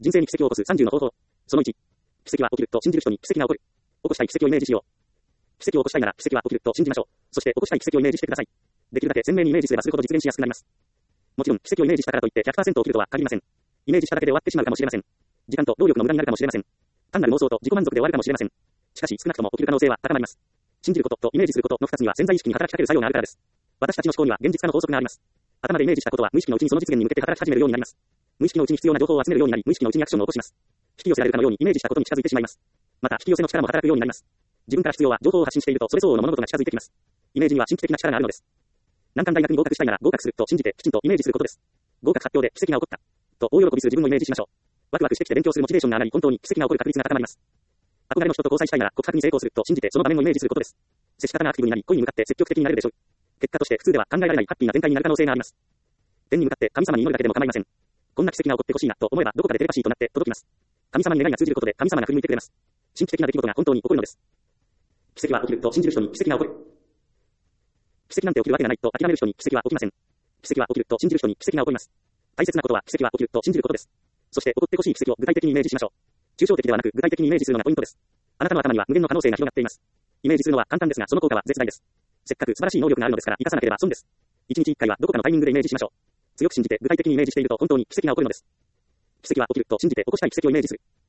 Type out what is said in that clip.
人生に奇跡を起こす30の方法。その1。奇跡は起きると信じる人に奇跡が起こる。起こしたい奇跡をイメージしよう。奇跡を起こしたいなら奇跡は起きると信じましょう。そして起こしたい奇跡をイメージしてください。できるだけ鮮明にイメージすればするほど実現しやすくなります。もちろん奇跡をイメージしたからといって 100% 起きるとは限りません。イメージしただけで終わってしまうかもしれません。時間と労力の無駄になるかもしれません。単なる妄想と自己満足で終わるかもしれません。しかし少なくとも起きる可能性は高まります。信じることとイメージすることの2つには潜在意識に働きかける作用があるからです。私たちの思考には現実化の法則があります。頭でイメージしたことは無意識のうちにその実現に向けて働き始めるようになります。無意識のうちに必要な情報を集めるようになり、無意識のうちにアクションを起こします。引き寄せられるかのようにイメージしたことに近づいてしまいます。また引き寄せの力も働くようになります。自分から必要は情報を発信しているとそれ相応の物事が近づいてきます。イメージには神秘的な力があるのです。難関大学に合格したいなら合格すると信じてきちんとイメージすることです。合格発表で奇跡が起こったと大喜びする自分をイメージしましょう。ワクワクしてきて勉強するモチベーションが上がり本当に奇跡が起こる確率が高まります。憧れの人と交際したいなら告白に成功すると信じてその場面をイメージすることです。接し方がアクティブになり恋に向かって積極的になれるでしょう。結果として普通では考えられないハッピーな展開になる可能性があります。天に向かって神様に祈るだけでも構いません。こんな奇跡が起こってほしいなと思えばどこかでテレパシーとなって届きます。神様に願いが通じることで神様が振り向いてくれます。神秘的な出来事が本当に起こるのです。奇跡は起きると信じる人に奇跡が起こる。奇跡なんて起きるわけがないと諦める人に奇跡は起きません。奇跡は起きると信じる人に奇跡が起こります。大切なことは奇跡は起きると信じることです。そして起こってほしい奇跡を具体的にイメージしましょう。抽象的ではなく具体的にイメージするのがポイントです。あなたの頭には無限の可能性が広がっています。イメージするのは簡単ですがその効果は絶大です。せっかく素晴らしい能力があるのですから生かさなければ損です。一日一回はどこかのタイミングでイメージしましょう。強く信じて具体的にイメージしていると本当に奇跡が起こるのです。奇跡は起きると信じて起こしたい奇跡をイメージする。